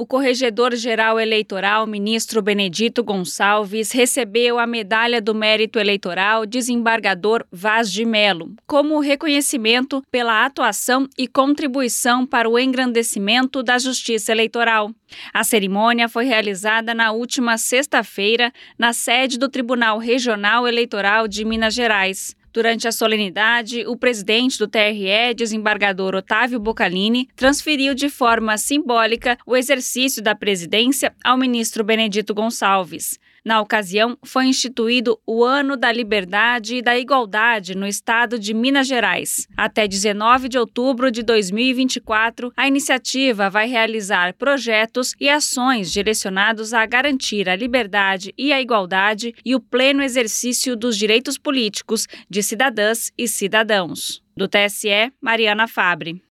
O corregedor-geral eleitoral, ministro Benedito Gonçalves, recebeu a Medalha do Mérito Eleitoral Desembargador Vaz de Mello, como reconhecimento pela atuação e contribuição para o engrandecimento da justiça eleitoral. A cerimônia foi realizada na última sexta-feira, na sede do Tribunal Regional Eleitoral de Minas Gerais. Durante a solenidade, o presidente do TRE, desembargador Otávio Bocalini, transferiu de forma simbólica o exercício da presidência ao ministro Benedito Gonçalves. Na ocasião, foi instituído o Ano da Liberdade e da Igualdade no estado de Minas Gerais. Até 19 de outubro de 2024, a iniciativa vai realizar projetos e ações direcionados a garantir a liberdade e a igualdade e o pleno exercício dos direitos políticos de cidadãs e cidadãos. Do TSE, Mariana Fabre.